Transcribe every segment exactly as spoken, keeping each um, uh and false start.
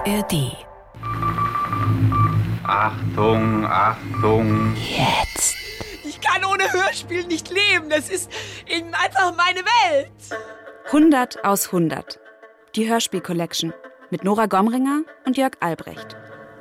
R D. Achtung, Achtung. Jetzt. Ich kann ohne Hörspiel nicht leben. Das ist eben einfach meine Welt. hundert aus hundert. Die Hörspiel-Collection mit Nora Gomringer und Jörg Albrecht.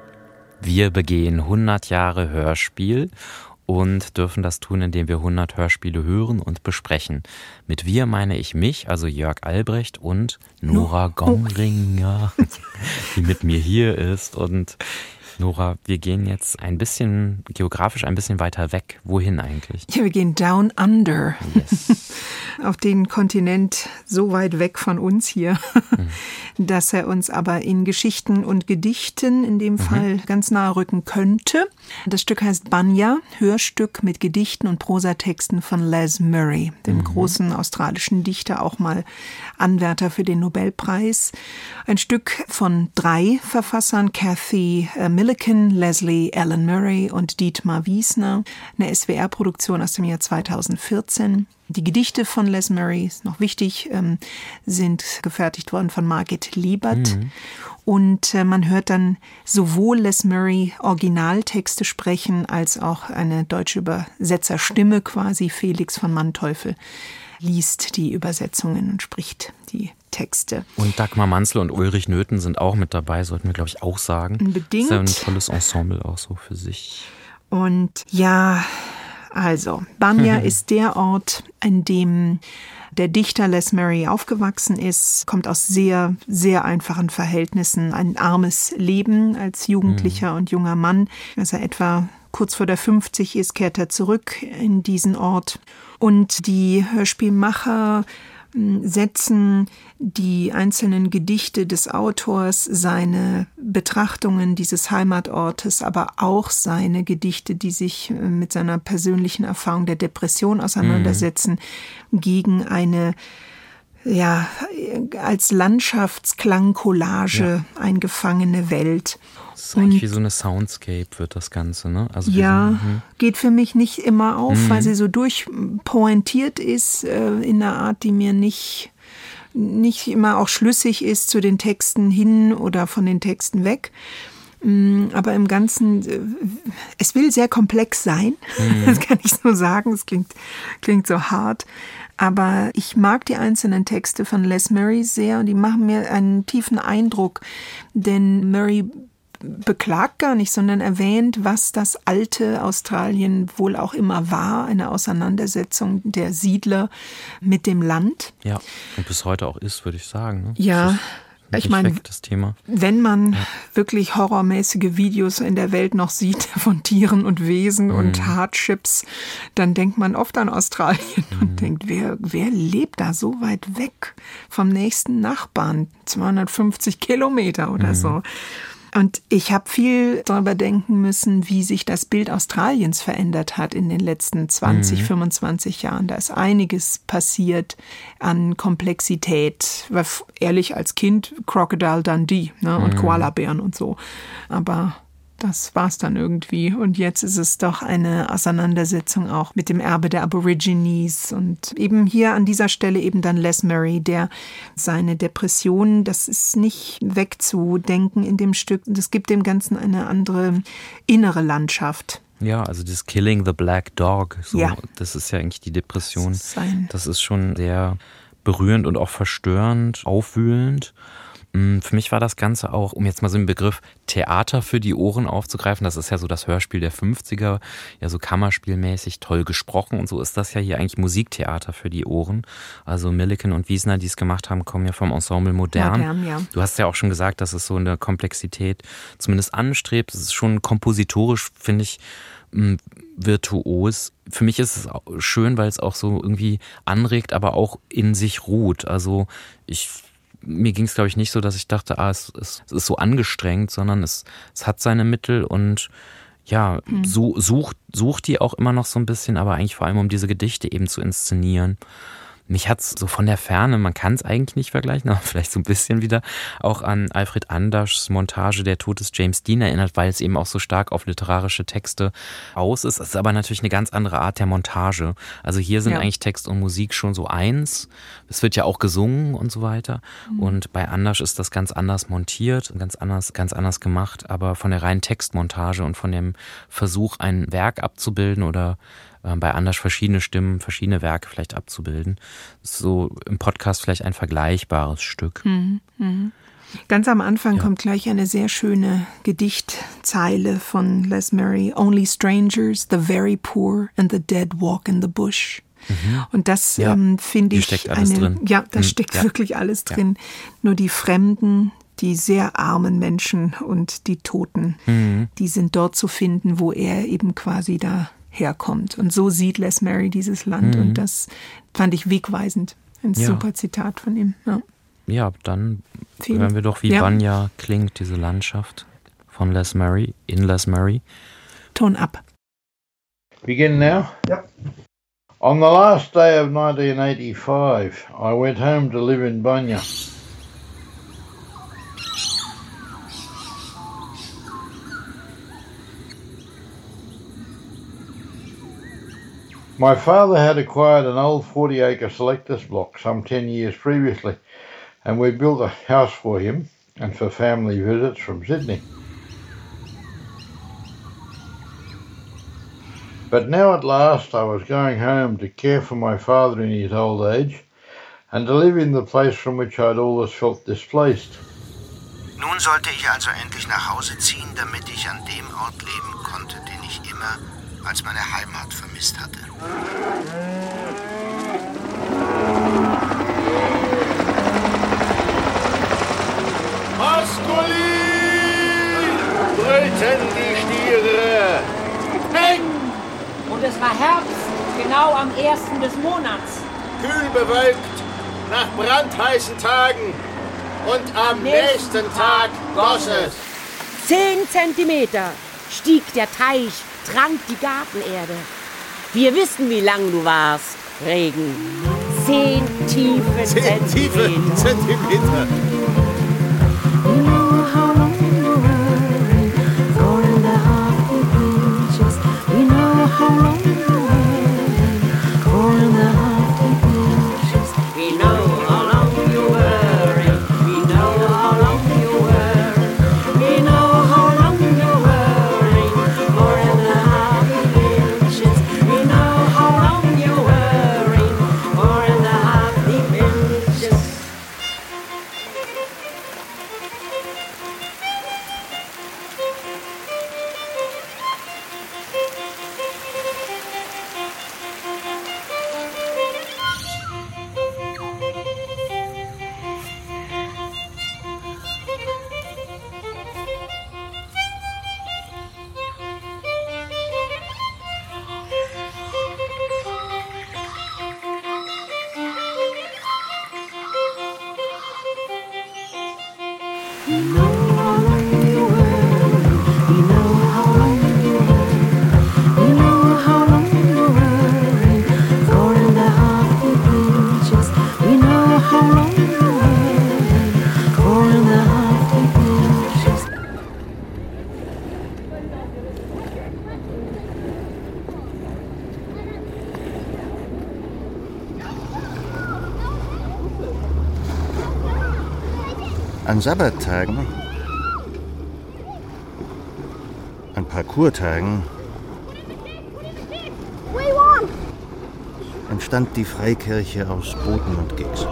Wir begehen hundert Jahre Hörspiel und dürfen das tun, indem wir hundert Hörspiele hören und besprechen. Mit wir meine ich mich, also Jörg Albrecht und Nora Gomringer, die mit mir hier ist. Und Nora, wir gehen jetzt ein bisschen geografisch ein bisschen weiter weg. Wohin eigentlich? Ja, wir gehen down under. Yes. Auf den Kontinent so weit weg von uns hier, mhm. dass er uns aber in Geschichten und Gedichten in dem mhm. Fall ganz nahe rücken könnte. Das Stück heißt Banya, Hörstück mit Gedichten und Prosatexten von Les Murray, dem mhm. großen australischen Dichter, auch mal Anwärter für den Nobelpreis. Ein Stück von drei Verfassern, Cathy Millican, Leslie Allen Murray und Dietmar Wiesner, eine S W R-Produktion aus dem Jahr zweitausendvierzehn. Die Gedichte von Les Murray, ist noch wichtig, ähm, sind gefertigt worden von Margit Liebert. Mhm. Und äh, man hört dann sowohl Les Murray Originaltexte sprechen, als auch eine deutsche Übersetzerstimme quasi. Felix von Manteuffel liest die Übersetzungen und spricht die Texte. Und Dagmar Manzel und Ulrich Nöthen sind auch mit dabei, sollten wir, glaube ich, auch sagen. Unbedingt. Das ist ja ein tolles Ensemble auch so für sich. Und ja... Also, Banya ist der Ort, in dem der Dichter Les Murray aufgewachsen ist, kommt aus sehr, sehr einfachen Verhältnissen, ein armes Leben als Jugendlicher mhm. und junger Mann. Als er etwa kurz vor der fünfzig ist, kehrt er zurück in diesen Ort. Und die Hörspielmacher setzen die einzelnen Gedichte des Autors, seine Betrachtungen dieses Heimatortes, aber auch seine Gedichte, die sich mit seiner persönlichen Erfahrung der Depression auseinandersetzen, mhm. gegen eine ja als Landschaftsklangcollage ja. eingefangene Welt. Das ist eigentlich wie so eine Soundscape wird das Ganze, ne? Also ja, so, hm. geht für mich nicht immer auf, mhm. weil sie so durchpointiert ist, äh, in einer Art, die mir nicht, nicht immer auch schlüssig ist zu den Texten hin oder von den Texten weg. Aber im Ganzen, äh, es will sehr komplex sein, mhm. das kann ich so sagen, es klingt, klingt so hart. Aber ich mag die einzelnen Texte von Les Murray sehr und die machen mir einen tiefen Eindruck, denn Murray beklagt gar nicht, sondern erwähnt, was das alte Australien wohl auch immer war, eine Auseinandersetzung der Siedler mit dem Land. Ja, und bis heute auch ist, würde ich sagen. Ne? Ja, ich meine, das Thema. Wenn man ja. wirklich horrormäßige Videos in der Welt noch sieht von Tieren und Wesen mhm. und Hardships, dann denkt man oft an Australien mhm. und denkt, wer, wer lebt da so weit weg vom nächsten Nachbarn? zweihundertfünfzig Kilometer oder mhm. so. Und ich habe viel darüber denken müssen, wie sich das Bild Australiens verändert hat in den letzten zwanzig, mhm. fünfundzwanzig Jahren. Da ist einiges passiert an Komplexität. War ehrlich als Kind Crocodile Dundee, ne, und mhm. Koalabären und so. Aber das war's dann irgendwie. Und jetzt ist es doch eine Auseinandersetzung auch mit dem Erbe der Aborigines. Und eben hier an dieser Stelle eben dann Les Murray, der seine Depressionen, das ist nicht wegzudenken in dem Stück. Das gibt dem Ganzen eine andere innere Landschaft. Ja, also das Killing the Black Dog, so, ja. das ist ja eigentlich die Depression. Das ist, ein das ist schon sehr berührend und auch verstörend, aufwühlend. Für mich war das Ganze auch, um jetzt mal so den Begriff Theater für die Ohren aufzugreifen, das ist ja so das Hörspiel der fünfziger, ja so kammerspielmäßig toll gesprochen und so ist das ja hier eigentlich Musiktheater für die Ohren. Also Millican und Wiesner, die es gemacht haben, kommen ja vom Ensemble Modern. Modern, ja. Du hast ja auch schon gesagt, dass es so eine Komplexität zumindest anstrebt. Es ist schon kompositorisch, finde ich, virtuos. Für mich ist es schön, weil es auch so irgendwie anregt, aber auch in sich ruht. Also ich Mir ging es, glaube ich, nicht so, dass ich dachte, ah, es, es, es ist so angestrengt, sondern es, es hat seine Mittel und ja, mhm. so, sucht, sucht die auch immer noch so ein bisschen, aber eigentlich vor allem, um diese Gedichte eben zu inszenieren. Mich hat's so von der Ferne, man kann es eigentlich nicht vergleichen, aber vielleicht so ein bisschen wieder auch an Alfred Anderschs Montage Der Tod des James Dean erinnert, weil es eben auch so stark auf literarische Texte aus ist. Es ist aber natürlich eine ganz andere Art der Montage. Also hier sind ja. eigentlich Text und Musik schon so eins. Es wird ja auch gesungen und so weiter. Mhm. Und bei Andersch ist das ganz anders montiert und ganz anders, ganz anders gemacht. Aber von der reinen Textmontage und von dem Versuch, ein Werk abzubilden oder bei Andersch verschiedene Stimmen, verschiedene Werke vielleicht abzubilden. So im Podcast vielleicht ein vergleichbares Stück. Mhm, mh. Ganz am Anfang ja. kommt gleich eine sehr schöne Gedichtzeile von Les Murray. Only strangers, the very poor and the dead walk in the bush. Mhm. Und das ja. ähm, finde ich steckt alles eine, drin. Ja, da mhm. steckt ja. wirklich alles drin. Ja. Nur die Fremden, die sehr armen Menschen und die Toten, mhm. die sind dort zu finden, wo er eben quasi da herkommt. Und so sieht Les Murray dieses Land. Mhm. Und das fand ich wegweisend. Ein ja. super Zitat von ihm. Ja, ja dann Viel. hören wir doch, wie ja. Banya klingt, diese Landschaft von Les Murray, in Les Murray. Ton ab. Begin now? Yep. On the last day of nineteen eighty-five, I went home to live in Banya. My father had acquired an old forty-acre selectors block some ten years previously, and we built a house for him and for family visits from Sydney. But now at last I was going home to care for my father in his old age and to live in the place from which I'd always felt displaced. Nun sollte ich also endlich nach Hause ziehen, damit ich an dem Ort leben konnte, den ich immer als meine Heimat vermisst hatte. Maskulin! Brüllten die Stiere! Peng! Und es war Herbst, genau am ersten des Monats. Kühl bewölkt, nach brandheißen Tagen. Und am nächsten, nächsten Tag goss es. Zehn Zentimeter stieg der Teich, trank die Gartenerde. Wir wissen, wie lang du warst, Regen. Zehn tiefe Zehn Zentimeter. tiefe Zentimeter. An Sabbattagen, an Parcourstagen entstand die Freikirche aus Booten und Gigs.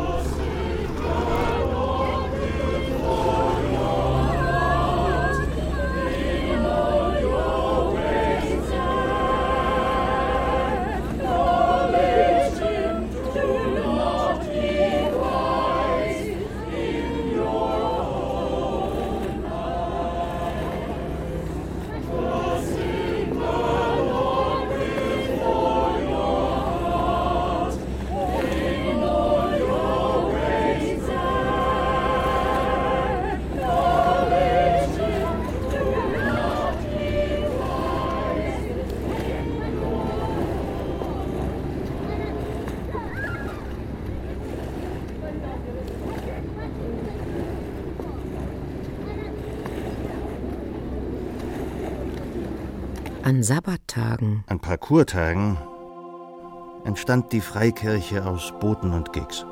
An Sabbattagen, an Parcourstagen entstand die Freikirche aus Booten und Gigs.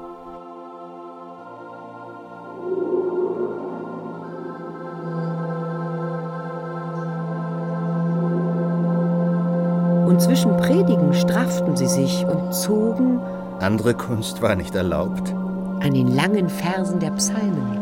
und zwischen Predigen strafften sie sich und zogen, andere Kunst war nicht erlaubt, an den langen Versen der Psalmen.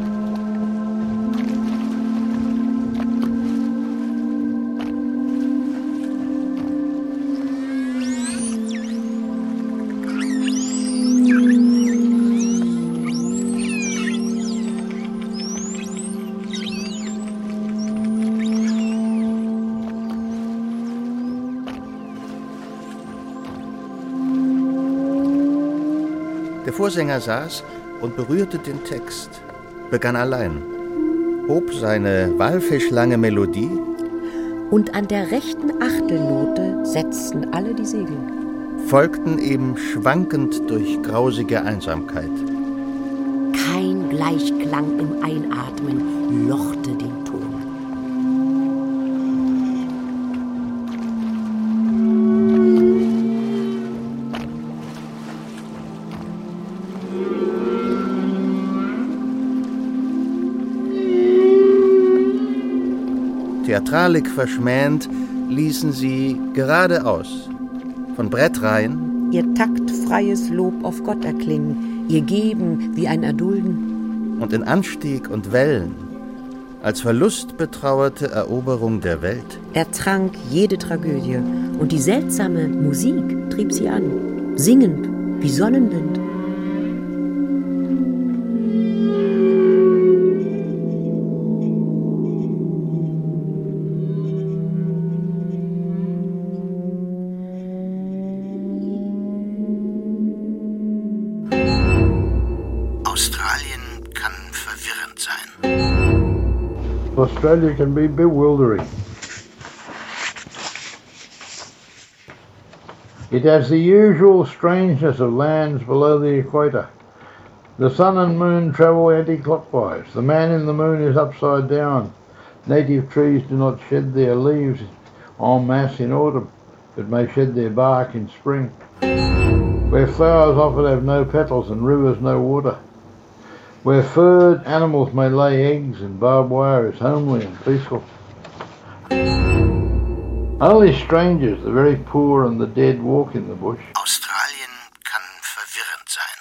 Der Vorsänger saß und berührte den Text, begann allein, hob seine walfischlange Melodie, und an der rechten Achtelnote setzten alle die Segel. Folgten ihm schwankend durch grausige Einsamkeit. Kein Gleichklang im Einatmen lochte den Ton. Theatralik verschmähend ließen sie geradeaus, von Brettreihen, ihr taktfreies Lob auf Gott erklingen, ihr Geben wie ein Erdulden. Und in Anstieg und Wellen, als verlustbetrauerte Eroberung der Welt. Er trank jede Tragödie, und die seltsame Musik trieb sie an, singend wie Sonnenwind. Australia can be bewildering. It has the usual strangeness of lands below the equator. The sun and moon travel anti-clockwise. The man in the moon is upside down. Native trees do not shed their leaves en masse in autumn, but may shed their bark in spring. Where flowers often have no petals and rivers no water. Where furred animals may lay eggs and barbed wire is homely and peaceful. Only strangers, the very poor and the dead, walk in the bush. Australien kann verwirrend sein.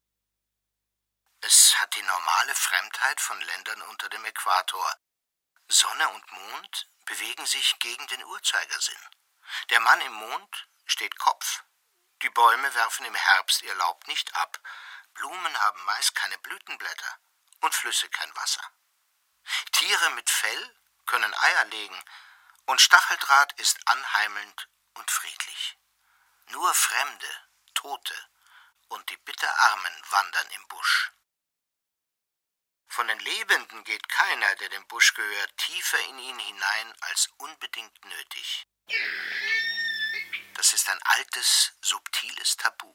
Es hat die normale Fremdheit von Ländern unter dem Äquator. Sonne und Mond bewegen sich gegen den Uhrzeigersinn. Der Mann im Mond steht Kopf. Die Bäume werfen im Herbst ihr Laub nicht ab. Blumen haben meist keine Blütenblätter und Flüsse kein Wasser. Tiere mit Fell können Eier legen und Stacheldraht ist anheimelnd und friedlich. Nur Fremde, Tote und die Bitterarmen wandern im Busch. Von den Lebenden geht keiner, der dem Busch gehört, tiefer in ihn hinein als unbedingt nötig. Das ist ein altes, subtiles Tabu.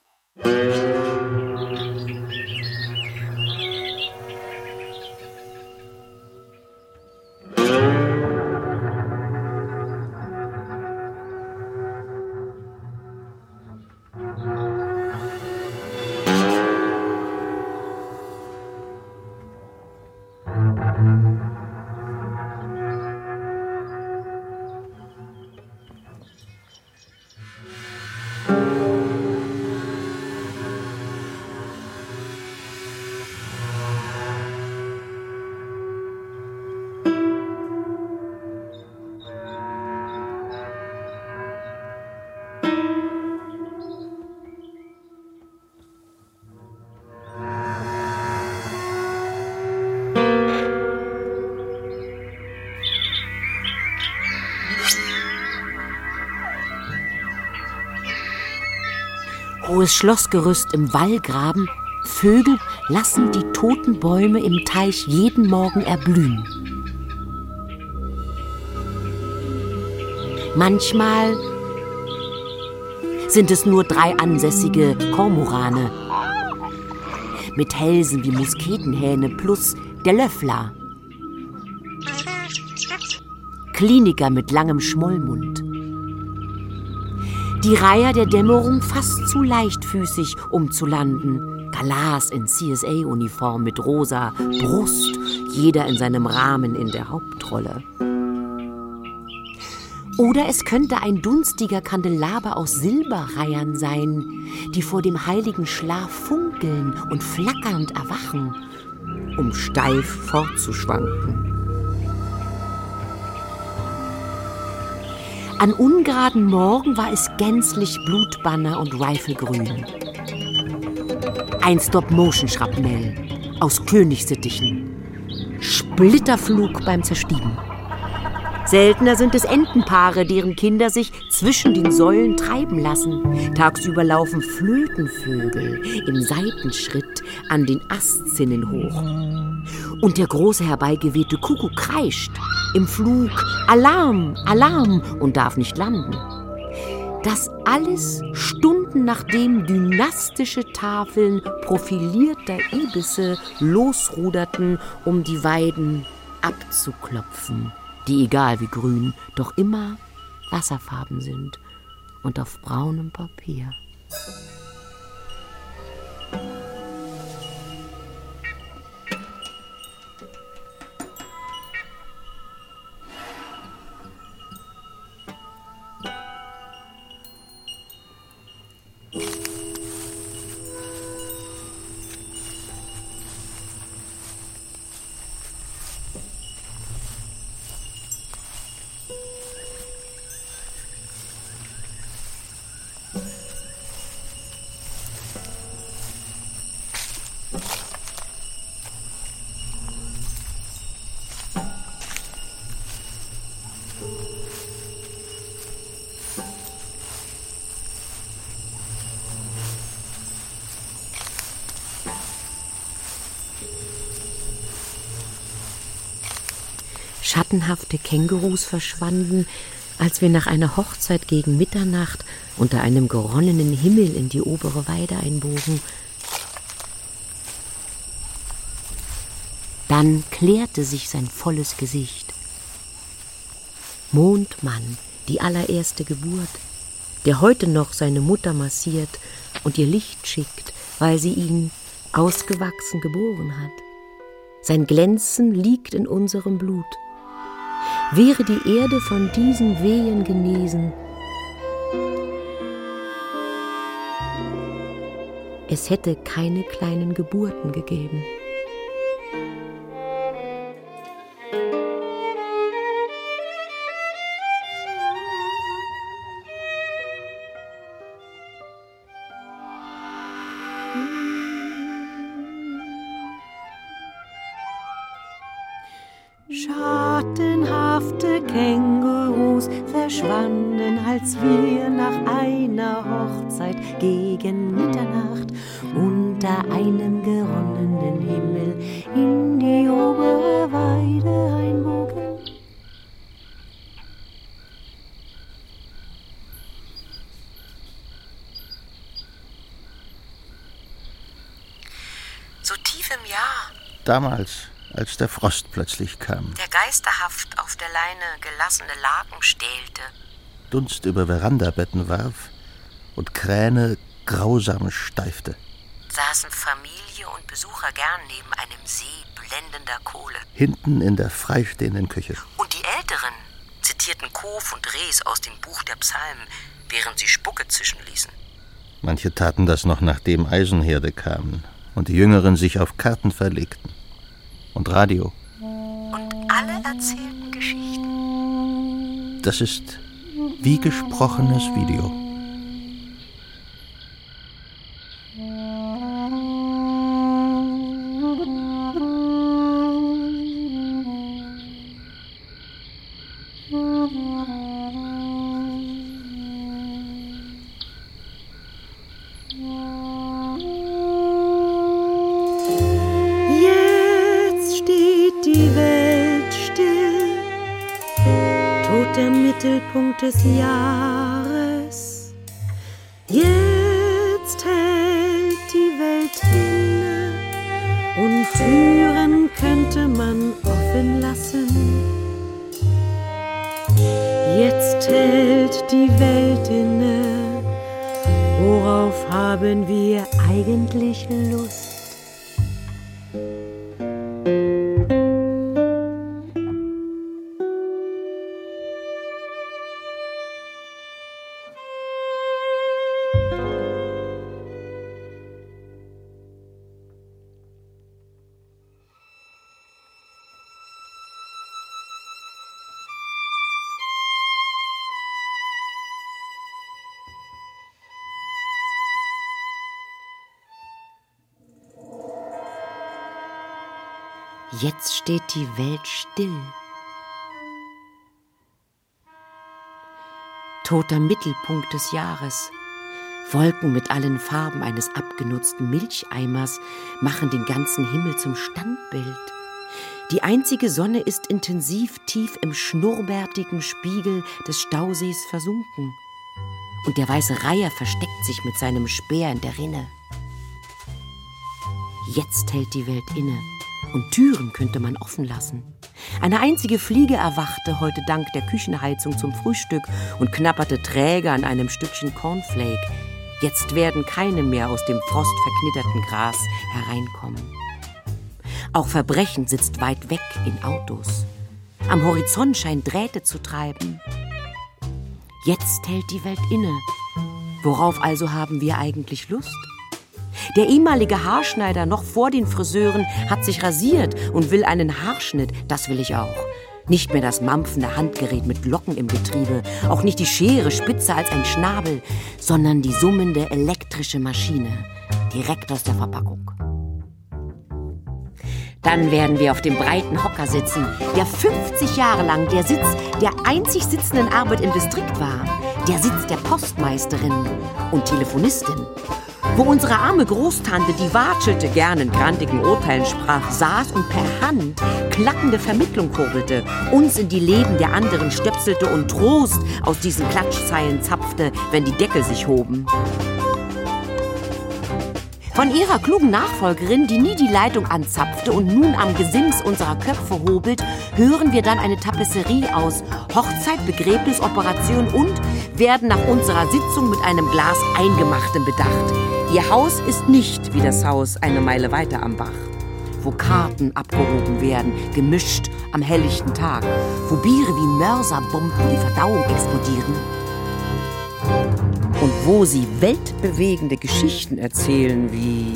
Hohes Schlossgerüst im Wallgraben, Vögel lassen die toten Bäume im Teich jeden Morgen erblühen. Manchmal sind es nur drei ansässige Kormorane mit Hälsen wie Musketenhähne plus der Löffler. Kliniker mit langem Schmollmund. Die Reiher der Dämmerung fast zu leichtfüßig, um zu landen. Galas in C S A-Uniform mit rosa Brust, jeder in seinem Rahmen in der Hauptrolle. Oder es könnte ein dunstiger Kandelaber aus Silberreihern sein, die vor dem heiligen Schlaf funkeln und flackernd erwachen, um steif fortzuschwanken. An ungeraden Morgen war es gänzlich Blutbanner und Riflegrün. Ein Stop-Motion-Schrapnell aus Königssittichen. Splitterflug beim Zerstieben. Seltener sind es Entenpaare, deren Kinder sich zwischen den Säulen treiben lassen. Tagsüber laufen Flötenvögel im Seitenschritt an den Astzinnen hoch. Und der große herbeigewehte Kuckuck kreischt im Flug Alarm, Alarm und darf nicht landen. Das alles Stunden nachdem dynastische Tafeln profilierter Ibisse losruderten, um die Weiden abzuklopfen, die egal wie grün, doch immer wasserfarben sind und auf braunem Papier. Schattenhafte Kängurus verschwanden, als wir nach einer Hochzeit gegen Mitternacht unter einem geronnenen Himmel in die obere Weide einbogen. Dann klärte sich sein volles Gesicht. Mondmann, die allererste Geburt, der heute noch seine Mutter massiert und ihr Licht schickt, weil sie ihn ausgewachsen geboren hat. Sein Glänzen liegt in unserem Blut. Wäre die Erde von diesen Wehen genesen, es hätte keine kleinen Geburten gegeben. Schattenhafte Kängurus verschwanden, als wir nach einer Hochzeit gegen Mitternacht unter einem geronnenen Himmel in die obere Weide einbogen. So tief im Jahr. Damals, als der Frost plötzlich kam. Der geisterhaft auf der Leine gelassene Laken stählte. Dunst über Verandabetten warf und Kräne grausam steifte. Saßen Familie und Besucher gern neben einem See blendender Kohle. Hinten in der freistehenden Küche. Und die Älteren zitierten Kof und Res aus dem Buch der Psalmen, während sie Spucke zischen ließen. Manche taten das noch, nachdem Eisenherde kamen und die Jüngeren sich auf Karten verlegten. Und Radio. Und alle erzählten Geschichten. Das ist wie gesprochenes Video. Mittelpunkt des Jahres. Jetzt hält die Welt inne und Türen könnte man offen lassen. Jetzt hält die Welt inne Worauf haben wir eigentlich Lust? Jetzt steht die Welt still. Toter Mittelpunkt des Jahres. Wolken mit allen Farben eines abgenutzten Milcheimers machen den ganzen Himmel zum Standbild. Die einzige Sonne ist intensiv tief im schnurrbärtigen Spiegel des Stausees versunken. Und der weiße Reiher versteckt sich mit seinem Speer in der Rinne. Jetzt hält die Welt inne. Und Türen könnte man offen lassen. Eine einzige Fliege erwachte heute dank der Küchenheizung zum Frühstück und knabberte träge an einem Stückchen Cornflake. Jetzt werden keine mehr aus dem frostverknitterten Gras hereinkommen. Auch Verbrechen sitzt weit weg in Autos. Am Horizont scheint Drähte zu treiben. Jetzt hält die Welt inne. Worauf also haben wir eigentlich Lust? Der ehemalige Haarschneider noch vor den Friseuren hat sich rasiert und will einen Haarschnitt. Das will ich auch. Nicht mehr das mampfende Handgerät mit Locken im Getriebe, auch nicht die Schere spitzer als ein Schnabel, sondern die summende elektrische Maschine, direkt aus der Verpackung. Dann werden wir auf dem breiten Hocker sitzen, der fünfzig Jahre lang der Sitz der einzig sitzenden Arbeit im Distrikt war, der Sitz der Postmeisterin und Telefonistin. Wo unsere arme Großtante, die watschelte, gern in grantigen Urteilen sprach, saß und per Hand klackende Vermittlung kurbelte, uns in die Leben der anderen stöpselte und Trost aus diesen Klatschzeilen zapfte, wenn die Deckel sich hoben. Von ihrer klugen Nachfolgerin, die nie die Leitung anzapfte und nun am Gesims unserer Köpfe hobelt, hören wir dann eine Tapisserie aus Hochzeit, Begräbnis, Operation und werden nach unserer Sitzung mit einem Glas Eingemachtem bedacht. Ihr Haus ist nicht wie das Haus eine Meile weiter am Bach, wo Karten abgehoben werden, gemischt am helllichten Tag, wo Biere wie Mörserbomben die Verdauung explodieren und wo sie weltbewegende Geschichten erzählen wie...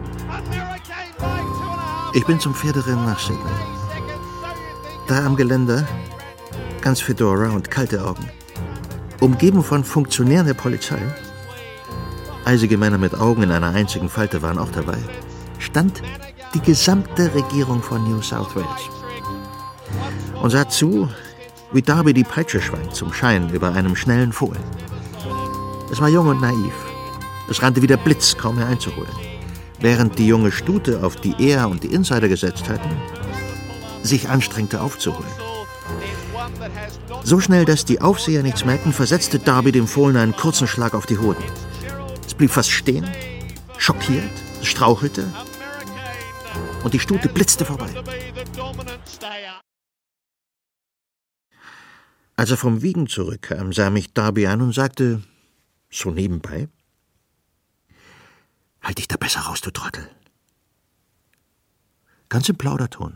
Ich bin zum Pferderennen nach Sydney. Da am Geländer, ganz Fedora und kalte Augen, umgeben von Funktionären der Polizei, eisige Männer mit Augen in einer einzigen Falte waren auch dabei, stand die gesamte Regierung von New South Wales und sah zu, wie Darby die Peitsche schwang zum Schein über einem schnellen Fohlen. Es war jung und naiv. Es rannte wie der Blitz, kaum mehr einzuholen. Während die junge Stute, auf die er und die Insider gesetzt hatten, sich anstrengte aufzuholen. So schnell, dass die Aufseher nichts merkten, versetzte Darby dem Fohlen einen kurzen Schlag auf die Hoden. Es blieb fast stehen, schockiert, es strauchelte und die Stute blitzte vorbei. Als er vom Wiegen zurückkam, sah mich Darby an und sagte, so nebenbei, halt dich da besser raus, du Trottel. Ganz im Plauderton.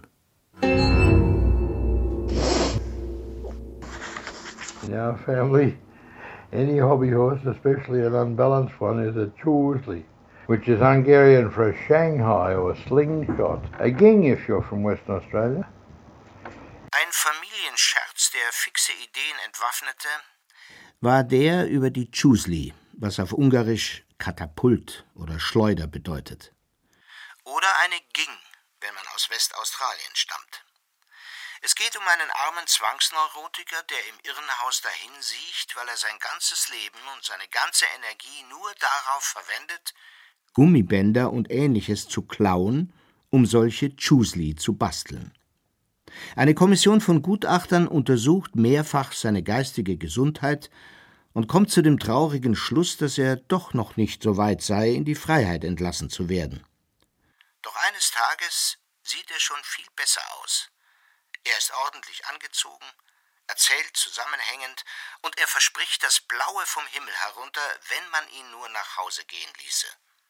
In our family, any hobby horse, especially an unbalanced one, is a Chorsley, which is Hungarian for a Shanghai or a slingshot. A ging if you're from Western Australia. Ein Familienscherz, der fixe Ideen entwaffnete, war der über die Chusli, was auf Ungarisch Katapult oder Schleuder bedeutet. Oder eine Ging, wenn man aus Westaustralien stammt. Es geht um einen armen Zwangsneurotiker, der im Irrenhaus dahinsiecht, weil er sein ganzes Leben und seine ganze Energie nur darauf verwendet, Gummibänder und Ähnliches zu klauen, um solche Chusli zu basteln. Eine Kommission von Gutachtern untersucht mehrfach seine geistige Gesundheit und kommt zu dem traurigen Schluss, dass er doch noch nicht so weit sei, in die Freiheit entlassen zu werden. Doch eines Tages sieht er schon viel besser aus. Er ist ordentlich angezogen, erzählt zusammenhängend, und er verspricht das Blaue vom Himmel herunter, wenn man ihn nur nach Hause gehen ließe.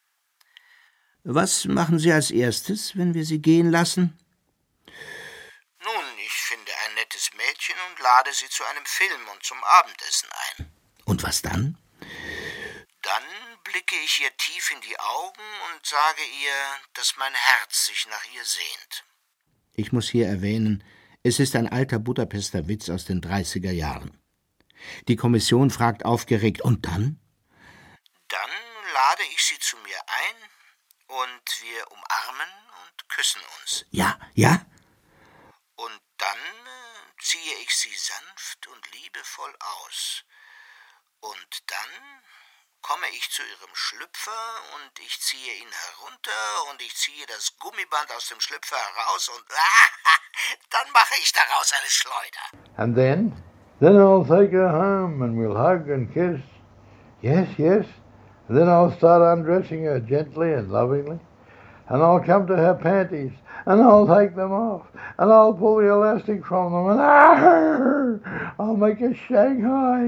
Was machen Sie als erstes, wenn wir Sie gehen lassen? Nun, ich finde ein nettes Mädchen und lade sie zu einem Film und zum Abendessen ein. Und was dann? Dann blicke ich ihr tief in die Augen und sage ihr, dass mein Herz sich nach ihr sehnt. Ich muss hier erwähnen, es ist ein alter Budapester Witz aus den dreißiger Jahren. Die Kommission fragt aufgeregt, und dann? Dann lade ich sie zu mir ein und wir umarmen und küssen uns. Ja, ja. Und dann äh, ziehe ich sie sanft und liebevoll aus. Und dann komme ich zu ihrem Schlüpfer und ich ziehe ihn herunter und ich ziehe das Gummiband aus dem Schlüpfer heraus und dann mache ich daraus eine Schleuder. And then, then I'll take her home and we'll hug and kiss. Yes, yes. And then I'll start undressing her gently and lovingly. And I'll come to her panties and I'll take them off and I'll pull the elastic from them and ah, I'll make a Shanghai.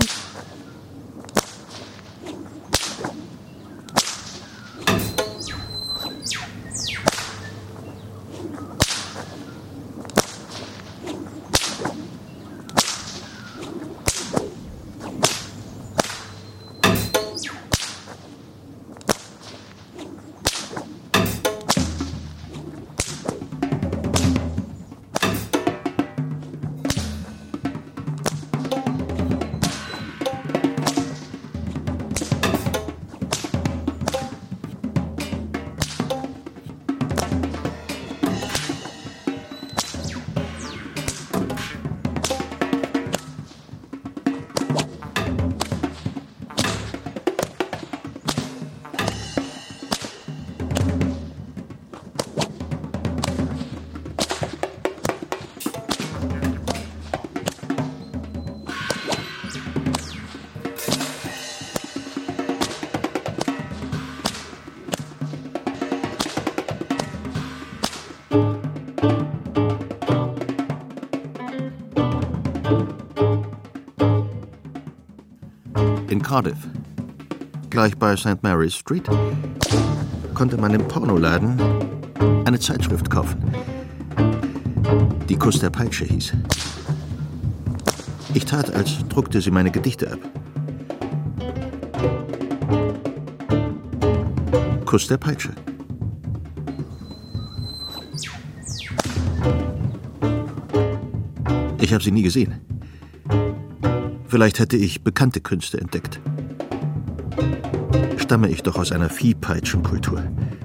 In Cardiff, gleich bei Sankt Mary's Street, konnte man im Pornoladen eine Zeitschrift kaufen, die Kuss der Peitsche hieß. Ich tat, als druckte sie meine Gedichte ab. Kuss der Peitsche. Ich habe sie nie gesehen. Vielleicht hätte ich bekannte Künste entdeckt. Stamme ich doch aus einer Viehpeitschenkultur.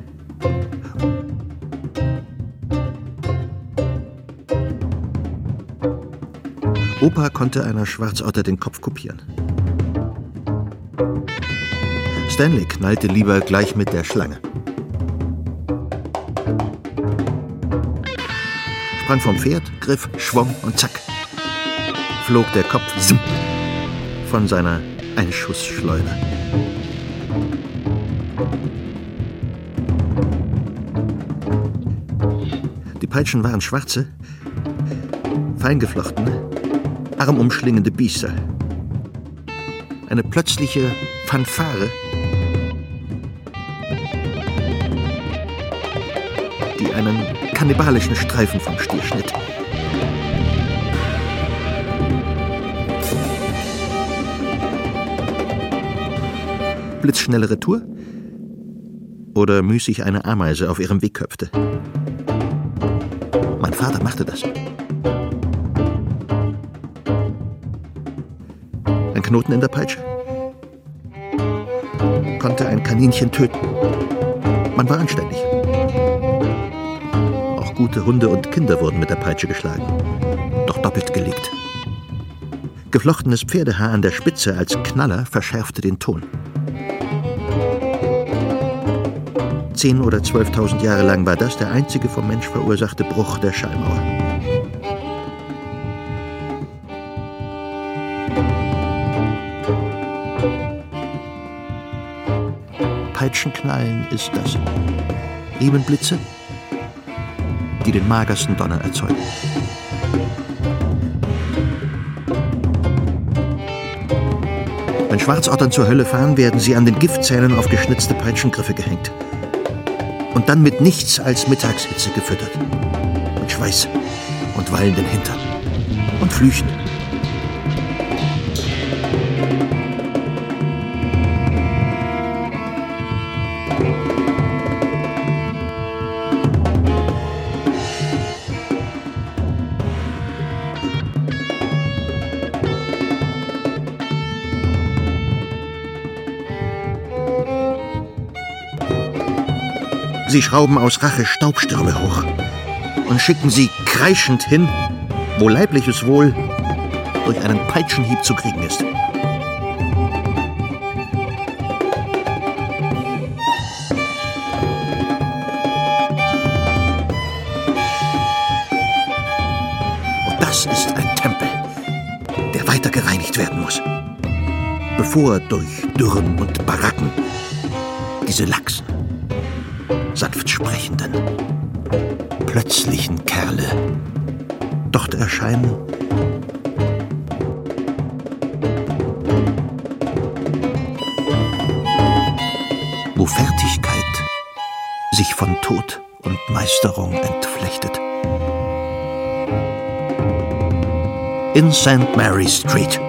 Opa konnte einer Schwarzotter den Kopf kopieren. Stanley knallte lieber gleich mit der Schlange. Sprang vom Pferd, griff, schwung und zack, flog der Kopf zimm von seiner Einschussschleuder. Die Peitschen waren schwarze, feingeflochtene, armumschlingende Biester. Eine plötzliche Fanfare, die einen kannibalischen Streifen vom Stier schnitt. Blitzschnelle Retour oder müßig eine Ameise auf ihrem Weg köpfte. Mein Vater machte das. Ein Knoten in der Peitsche konnte ein Kaninchen töten. Man war anständig. Auch gute Hunde und Kinder wurden mit der Peitsche geschlagen, doch doppelt gelegt. Geflochtenes Pferdehaar an der Spitze als Knaller verschärfte den Ton. Zehn oder zwölftausend Jahre lang war das der einzige vom Mensch verursachte Bruch der Schallmauer. Peitschenknallen ist das. Riemenblitze, die den magersten Donner erzeugen. Wenn Schwarzottern zur Hölle fahren, werden sie an den Giftzähnen auf geschnitzte Peitschengriffe gehängt. Und dann mit nichts als Mittagshitze gefüttert. Und Schweiß und wallenden Hintern. Und Flüchen. Sie schrauben aus Rache Staubstürme hoch und schicken sie kreischend hin, wo leibliches Wohl durch einen Peitschenhieb zu kriegen ist. Und das ist ein Tempel, der weiter gereinigt werden muss, bevor durch Dürren und Baracken diese Lachsen, sanft sprechenden, plötzlichen Kerle dort erscheinen, wo Fertigkeit sich von Tod und Meisterung entflechtet. In Saint Mary Street.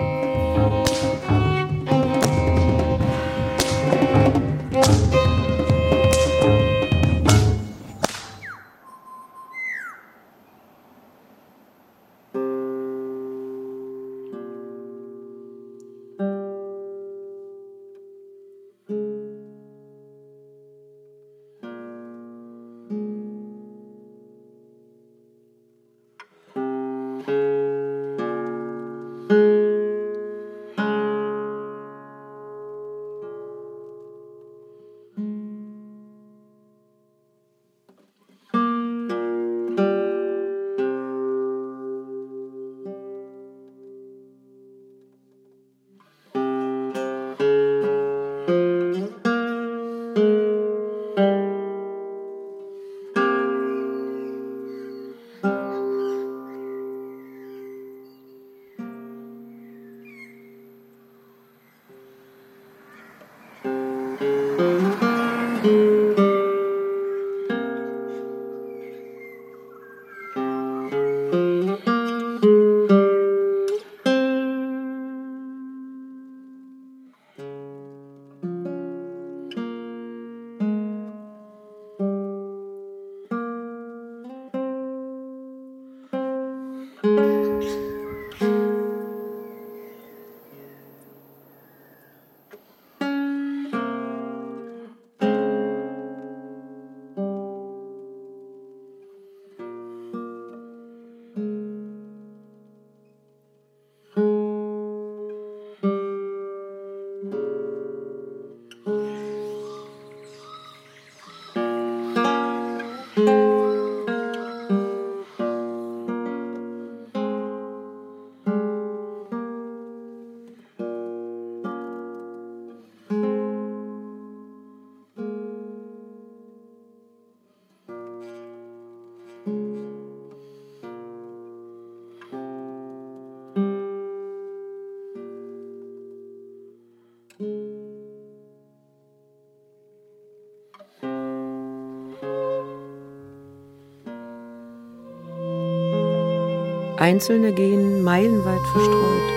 Einzelne gehen meilenweit verstreut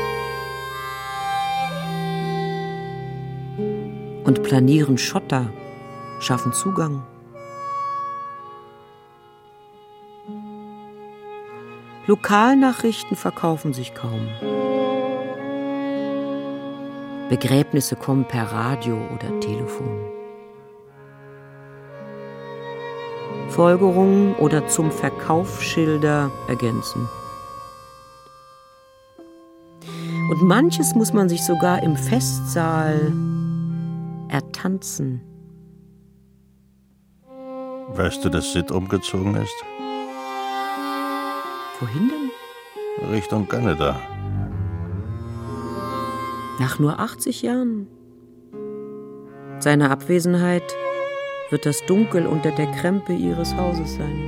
und planieren Schotter, schaffen Zugang. Lokalnachrichten verkaufen sich kaum. Begräbnisse kommen per Radio oder Telefon. Folgerungen oder zum Verkauf Schilder ergänzen. Und manches muss man sich sogar im Festsaal ertanzen. Weißt du, dass Sid umgezogen ist? Wohin denn? Richtung Kanada. Nach nur achtzig Jahren. Seine Abwesenheit wird das Dunkel unter der Krempe ihres Hauses sein.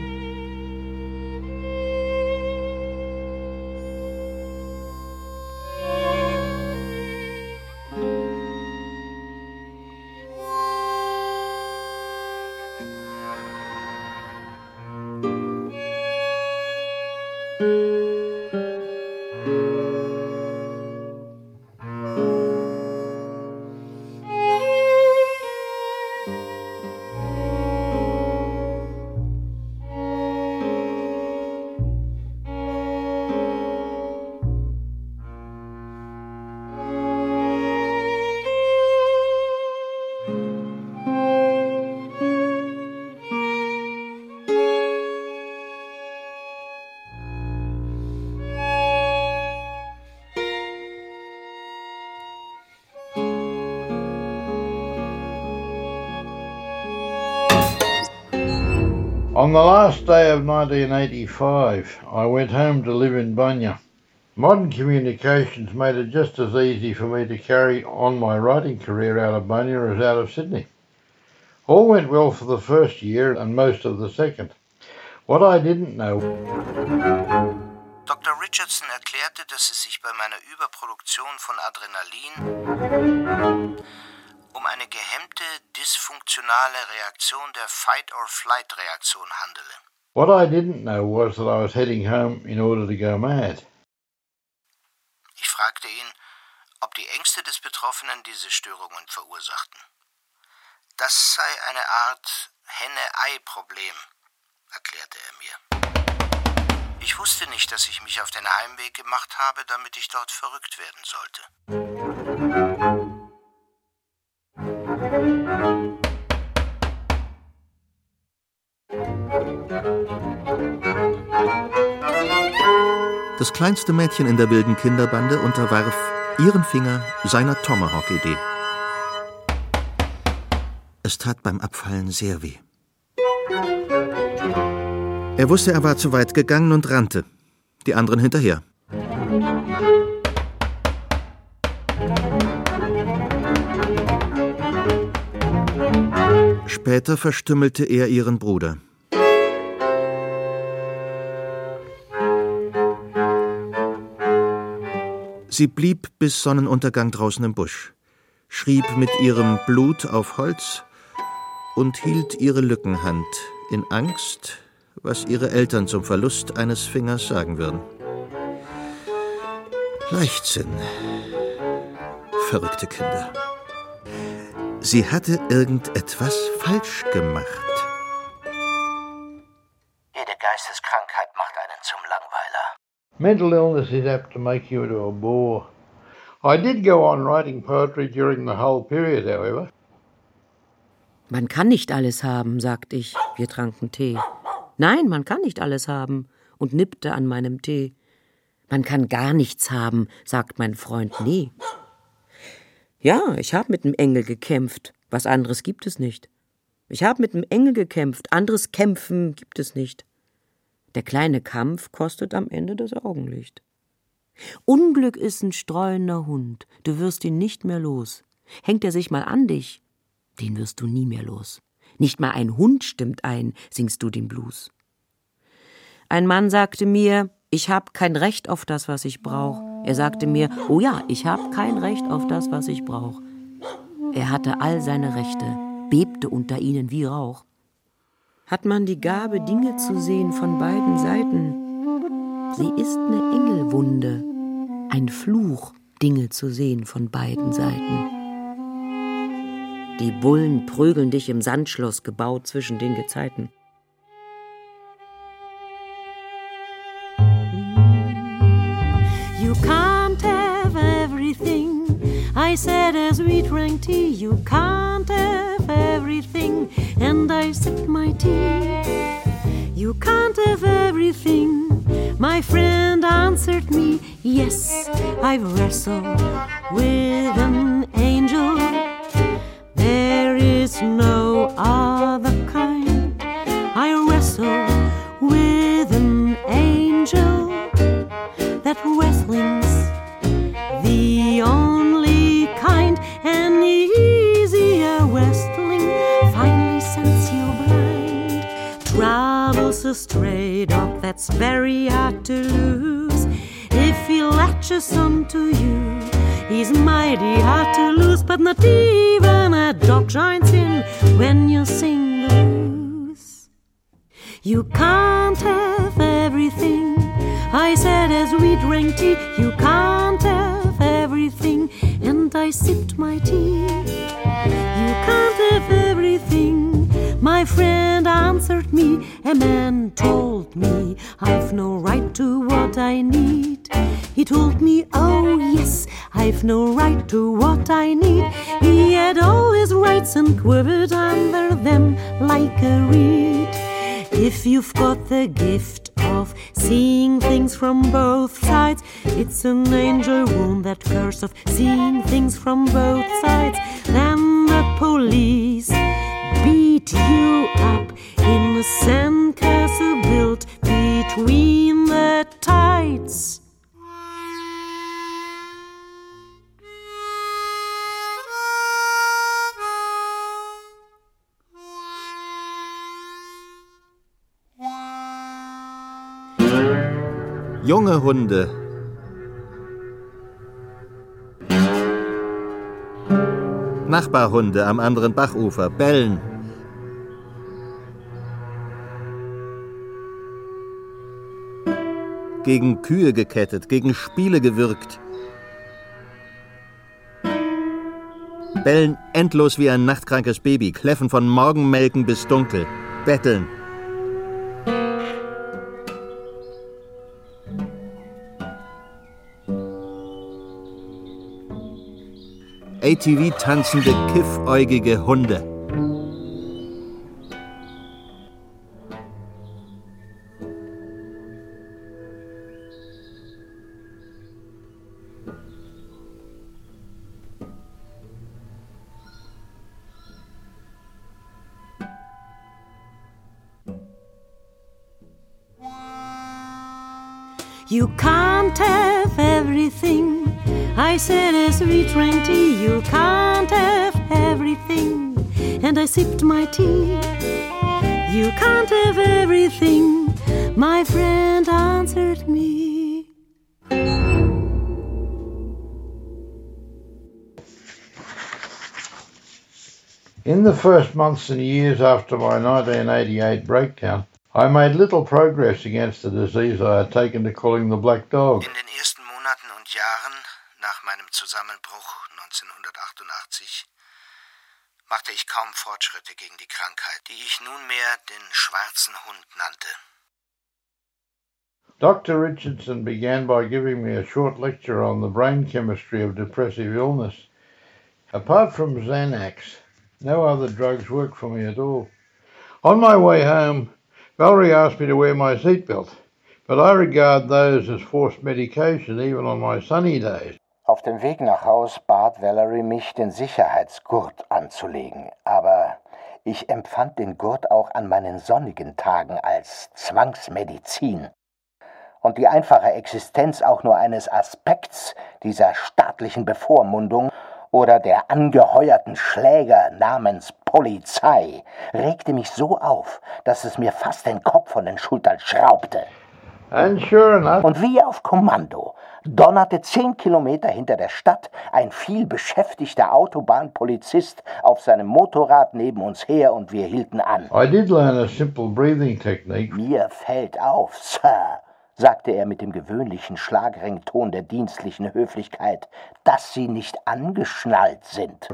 On the last day of nineteen eighty-five, I went home to live in Bunya. Modern communications made it just as easy for me to carry on my writing career out of Bunya as out of Sydney. All went well for the first year and most of the second. What I didn't know... Doktor Richardson erklärte, dass es sich bei meiner Überproduktion von Adrenalin um eine gehemmte, dysfunktionale Reaktion der Fight-or-Flight-Reaktion handele. What I didn't know was that I was heading home in order to go mad. Ich fragte ihn, ob die Ängste des Betroffenen diese Störungen verursachten. Das sei eine Art Henne-Ei-Problem, erklärte er mir. Ich wusste nicht, dass ich mich auf den Heimweg gemacht habe, damit ich dort verrückt werden sollte. Das kleinste Mädchen in der wilden Kinderbande unterwarf ihren Finger seiner Tomahawk-Idee. Es tat beim Abfallen sehr weh. Er wusste, er war zu weit gegangen und rannte. Die anderen hinterher. Später verstümmelte er ihren Bruder. Sie blieb bis Sonnenuntergang draußen im Busch, schrieb mit ihrem Blut auf Holz und hielt ihre Lückenhand in Angst, was ihre Eltern zum Verlust eines Fingers sagen würden. Leichtsinn. Verrückte Kinder. Sie hatte irgendetwas falsch gemacht. Jede Geisteskrankheit macht einen zum Langweiler. Mental illness is apt to make you into a bore. I did go on writing poetry during the whole period, however. Man kann nicht alles haben, sagte ich. Wir tranken Tee. Nein, man kann nicht alles haben, und nippte an meinem Tee. Man kann gar nichts haben, sagt mein Freund. Nee. Ja, ich habe mit dem Engel gekämpft. Was anderes gibt es nicht. Ich habe mit dem Engel gekämpft. Anderes Kämpfen gibt es nicht. Der kleine Kampf kostet am Ende das Augenlicht. Unglück ist ein streunender Hund. Du wirst ihn nicht mehr los. Hängt er sich mal an dich, den wirst du nie mehr los. Nicht mal ein Hund stimmt ein, singst du den Blues. Ein Mann sagte mir, ich habe kein Recht auf das, was ich brauche. Er sagte mir, oh ja, ich habe kein Recht auf das, was ich brauche. Er hatte all seine Rechte, bebte unter ihnen wie Rauch. Hat man die Gabe, Dinge zu sehen von beiden Seiten? Sie ist eine Engelwunde, ein Fluch, Dinge zu sehen von beiden Seiten. Die Bullen prügeln dich im Sandschloss gebaut zwischen den Gezeiten. You can't have everything, I said as we drank tea. You can't have everything, and I sipped my tea. You can't have everything, my friend answered me. Yes, I've wrestled with an angel. There is no other kind. I wrestle with an angel. That wrestling's the only kind, and easier wrestling finally sends you blind. Travels a stray dog that's very hard to lose. If he latches onto you, he's mighty hard to lose. But not even a dog joins in when you sing the blues. You can't have everything, I said as we drank tea. You can't have everything, and I sipped my tea. You can't have everything, my friend answered me. A man told me I've no right to what I need. He told me, oh yes, I've no right to what I need. He had all his rights and quivered under them like a reed. If you've got the gift of seeing things from both sides, it's an angel wound, that curse of seeing things from both sides. Then the police beat picked you up in a sandcastle built between the tides. Junge Hunde. Nachbarhunde am anderen Bachufer bellen. Gegen Kühe gekettet, gegen Spiele gewürgt. Bellen endlos wie ein nachtkrankes Baby, kläffen von Morgenmelken bis dunkel, betteln. A T V-tanzende, kiffäugige Hunde. You can't have everything. I said as we drank tea, you can't have everything. And I sipped my tea. You can't have everything. My friend answered me. In the first months and years after my nineteen eighty-eight breakdown, I made little progress against the disease I had taken to calling the Black Dog. In den ersten Monaten und Jahren nach meinem Zusammenbruch neunzehnhundertachtundachtzig machte ich kaum Fortschritte gegen die Krankheit, die ich nunmehr den schwarzen Hund nannte. Doctor Richardson began by giving me a short lecture on the brain chemistry of depressive illness. Apart from Xanax, no other drugs worked for me at all. On my way home, Valerie asked me to wear my seatbelt, but I regard those as forced medication even on my sunny days. Auf dem Weg nach Haus bat Valerie mich, den Sicherheitsgurt anzulegen, aber ich empfand den Gurt auch an meinen sonnigen Tagen als Zwangsmedizin. Und die einfache Existenz auch nur eines Aspekts dieser staatlichen Bevormundung oder der angeheuerten Schläger namens Polizei regte mich so auf, dass es mir fast den Kopf von den Schultern schraubte. And sure enough. Und wie auf Kommando donnerte zehn Kilometer hinter der Stadt ein vielbeschäftigter Autobahnpolizist auf seinem Motorrad neben uns her und wir hielten an. I did learn a simple breathing technique. Mir fällt auf, Sir, sagte er mit dem gewöhnlichen Schlagrington der dienstlichen Höflichkeit, dass Sie nicht angeschnallt sind.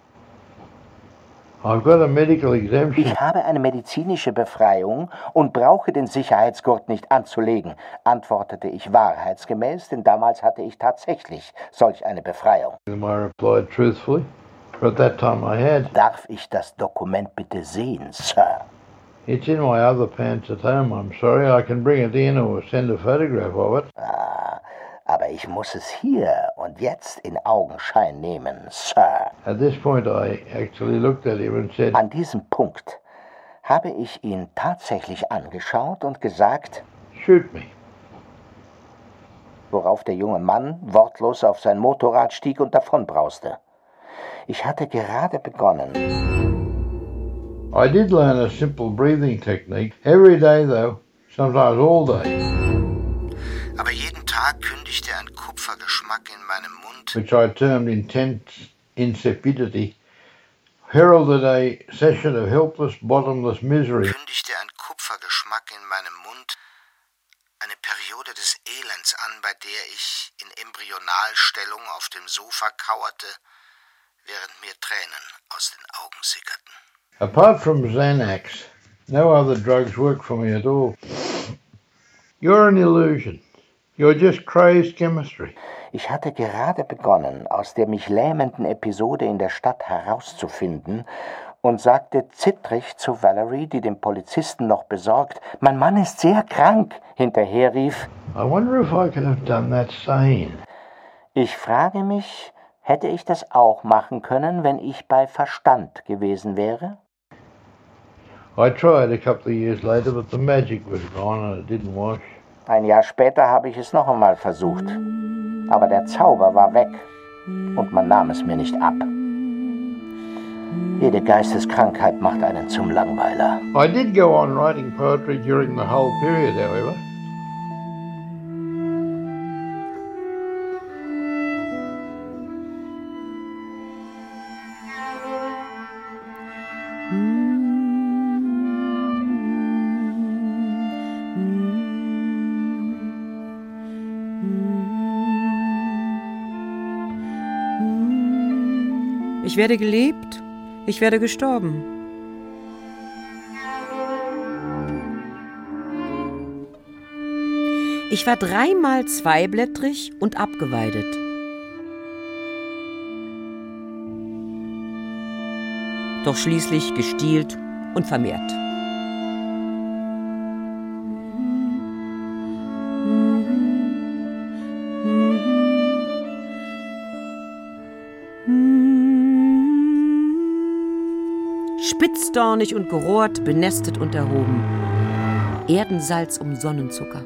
I've got a medical exemption. Ich habe eine medizinische Befreiung und brauche den Sicherheitsgurt nicht anzulegen, antwortete ich wahrheitsgemäß, denn damals hatte ich tatsächlich solch eine Befreiung. I replied truthfully, but at that time I had. Darf ich das Dokument bitte sehen, Sir? It's in my other pants at home, I'm sorry. I can bring it in or send a photograph of it. Ah, aber ich muss es hier und jetzt in Augenschein nehmen, Sir. At this point I actually looked at him and said, An diesem Punkt habe ich ihn tatsächlich angeschaut und gesagt, Shoot me. Worauf der junge Mann wortlos auf sein Motorrad stieg und davonbrauste. Ich hatte gerade begonnen. I did learn a simple breathing technique. Every day though, sometimes all day. Aber jeden Tag kündigte ein Kupfergeschmack in meinem Mund, which I termed intense insipidity, heralded a session of helpless, bottomless misery. Kündigte ein Kupfergeschmack in meinem Mund eine Periode des Elends an, bei der ich in Embryonalstellung auf dem Sofa kauerte, während mir Tränen aus den Augen sickerten. Apart from Xanax, no other drugs work for me at all. You're an illusion. You're just crazed chemistry. Ich hatte gerade begonnen, aus der mich lähmenden Episode in der Stadt herauszufinden und sagte zittrig zu Valerie, die dem Polizisten noch besorgt, mein Mann ist sehr krank, hinterherrief, I wonder if I could have done that sane. Ich frage mich, hätte ich das auch machen können, wenn ich bei Verstand gewesen wäre? I tried a couple of years later, but the magic was gone and it didn't wash. Ein Jahr später habe ich es noch einmal versucht. Aber der Zauber war weg und man nahm es mir nicht ab. Jede Geisteskrankheit macht einen zum Langweiler. I did go on writing poetry during the whole period, however. Ich werde gelebt, ich werde gestorben. Ich war dreimal zweiblättrig und abgeweidet. Doch schließlich gestielt und vermehrt. Spitzdornig und gerohrt, benestet und erhoben. Erdensalz um Sonnenzucker.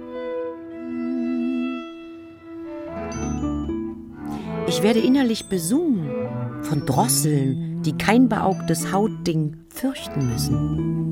Ich werde innerlich besungen von Drosseln, die kein beaugtes Hautding fürchten müssen.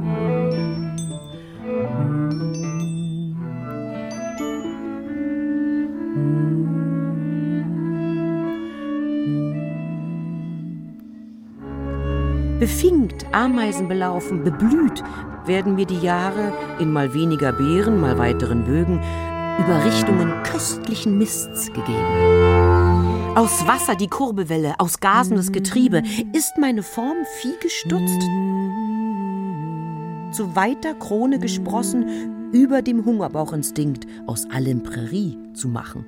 Befinkt, Ameisen belaufen, beblüht, werden mir die Jahre in mal weniger Beeren, mal weiteren Bögen über Richtungen köstlichen Mists gegeben. Aus Wasser die Kurbelwelle, aus Gasen das Getriebe, ist meine Form Vieh gestutzt, zu weiter Krone gesprossen, über dem Hungerbauchinstinkt aus allem Prärie zu machen.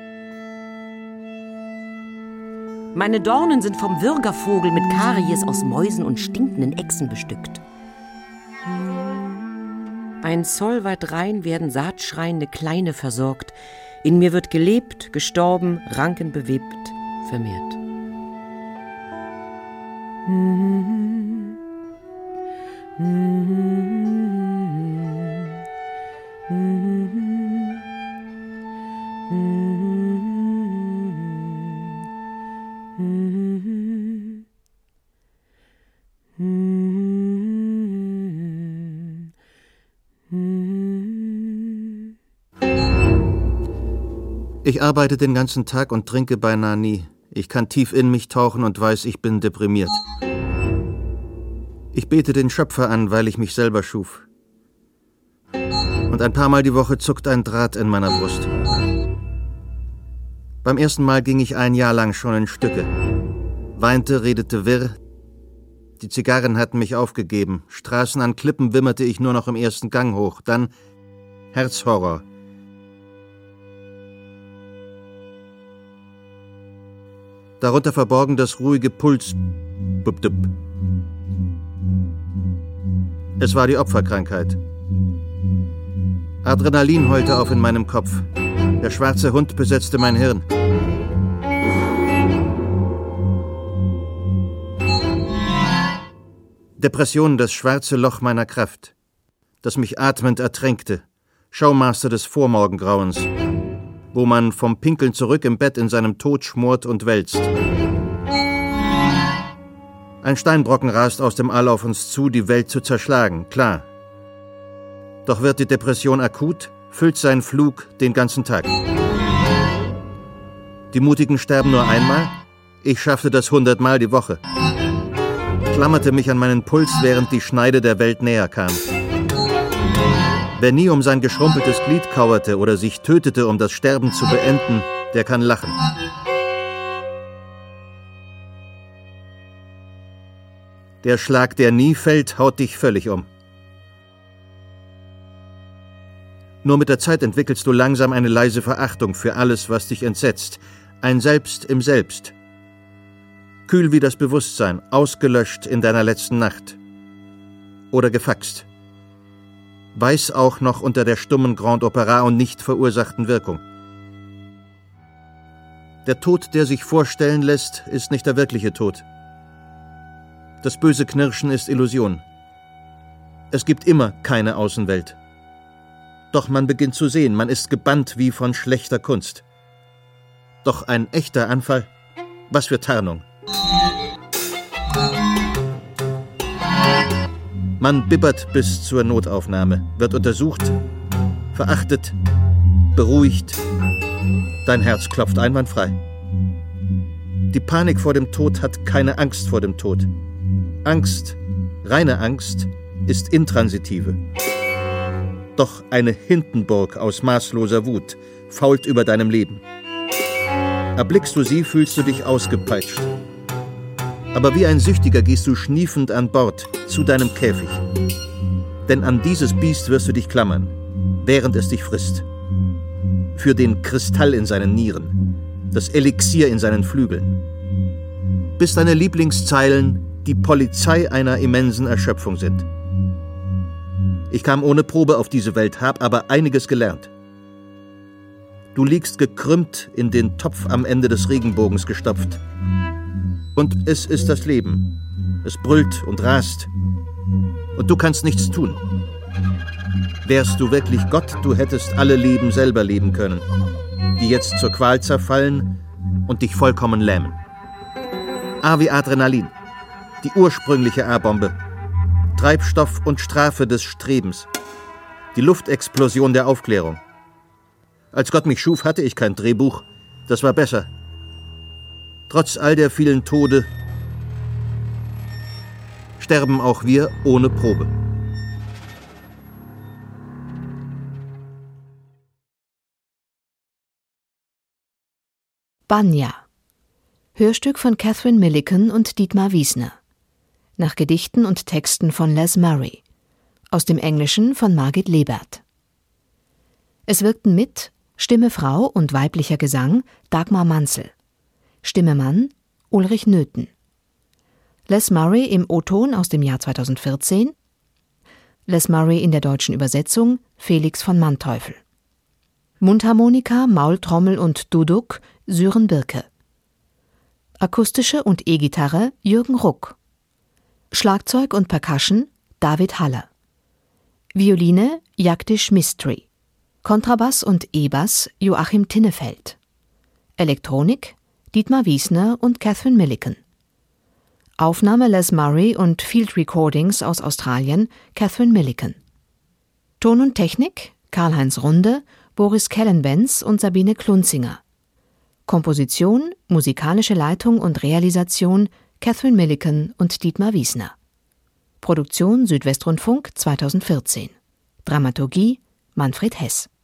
Meine Dornen sind vom Würgervogel mit Karies aus Mäusen und stinkenden Echsen bestückt. Ein Zoll weit rein werden saatschreiende Kleine versorgt. In mir wird gelebt, gestorben, Ranken bewebt, vermehrt. Ich arbeite den ganzen Tag und trinke beinahe nie. Ich kann tief in mich tauchen und weiß, ich bin deprimiert. Ich bete den Schöpfer an, weil ich mich selber schuf. Und ein paar Mal die Woche zuckt ein Draht in meiner Brust. Beim ersten Mal ging ich ein Jahr lang schon in Stücke. Weinte, redete wirr. Die Zigarren hatten mich aufgegeben. Straßen an Klippen wimmerte ich nur noch im ersten Gang hoch. Dann Herzhorror. Darunter verborgen das ruhige Puls. Es war die Opferkrankheit. Adrenalin heulte auf in meinem Kopf. Der schwarze Hund besetzte mein Hirn. Depression, das schwarze Loch meiner Kraft, das mich atmend ertränkte. Showmaster des Vormorgengrauens, wo man vom Pinkeln zurück im Bett in seinem Tod schmort und wälzt. Ein Steinbrocken rast aus dem All auf uns zu, die Welt zu zerschlagen, klar. Doch wird die Depression akut, füllt seinen Flug den ganzen Tag. Die Mutigen sterben nur einmal, ich schaffte das hundertmal die Woche. Klammerte mich an meinen Puls, während die Schneide der Welt näher kam. Wer nie um sein geschrumpeltes Glied kauerte oder sich tötete, um das Sterben zu beenden, der kann lachen. Der Schlag, der nie fällt, haut dich völlig um. Nur mit der Zeit entwickelst du langsam eine leise Verachtung für alles, was dich entsetzt. Ein Selbst im Selbst. Kühl wie das Bewusstsein, ausgelöscht in deiner letzten Nacht. Oder gefaxt. Weiß auch noch unter der stummen Grand Opera und nicht verursachten Wirkung. Der Tod, der sich vorstellen lässt, ist nicht der wirkliche Tod. Das böse Knirschen ist Illusion. Es gibt immer keine Außenwelt. Doch man beginnt zu sehen, man ist gebannt wie von schlechter Kunst. Doch ein echter Anfall? Was für Tarnung. Man bibbert bis zur Notaufnahme, wird untersucht, verachtet, beruhigt. Dein Herz klopft einwandfrei. Die Panik vor dem Tod hat keine Angst vor dem Tod. Angst, reine Angst, ist intransitive. Doch eine Hindenburg aus maßloser Wut fault über deinem Leben. Erblickst du sie, fühlst du dich ausgepeitscht. Aber wie ein Süchtiger gehst du schniefend an Bord zu deinem Käfig. Denn an dieses Biest wirst du dich klammern, während es dich frisst. Für den Kristall in seinen Nieren, das Elixier in seinen Flügeln. Bis deine Lieblingszeilen die Polizei einer immensen Erschöpfung sind. Ich kam ohne Probe auf diese Welt, hab aber einiges gelernt. Du liegst gekrümmt in den Topf am Ende des Regenbogens gestopft. Und es ist das Leben. Es brüllt und rast. Und du kannst nichts tun. Wärst du wirklich Gott, du hättest alle Leben selber leben können, die jetzt zur Qual zerfallen und dich vollkommen lähmen. A wie Adrenalin, die ursprüngliche A-Bombe, Treibstoff und Strafe des Strebens, die Luftexplosion der Aufklärung. Als Gott mich schuf, hatte ich kein Drehbuch, das war besser. Trotz all der vielen Tode sterben auch wir ohne Probe. Banja. Hörstück von Catherine Millican und Dietmar Wiesner. Nach Gedichten und Texten von Les Murray. Aus dem Englischen von Margit Lebert. Es wirkten mit Stimme Frau und weiblicher Gesang Dagmar Manzel. Stimme Mann Ulrich Nöthen. Les Murray im O-Ton aus dem Jahr zweitausendvierzehn. Les Murray in der deutschen Übersetzung Felix von Manteuffel. Mundharmonika, Maultrommel und Duduk Sören Birke. Akustische und E-Gitarre Jürgen Ruck. Schlagzeug und Percussion David Haller. Violine Jagdish Mistry. Kontrabass und E-Bass Joachim Tinnefeld. Elektronik Dietmar Wiesner und Catherine Millican. Aufnahme Les Murray und Field Recordings aus Australien Catherine Millican. Ton und Technik Karl-Heinz Runde, Boris Kellenbenz und Sabine Klunzinger. Komposition, musikalische Leitung und Realisation Catherine Millican und Dietmar Wiesner. Produktion Südwestrundfunk zweitausendvierzehn. Dramaturgie Manfred Hess.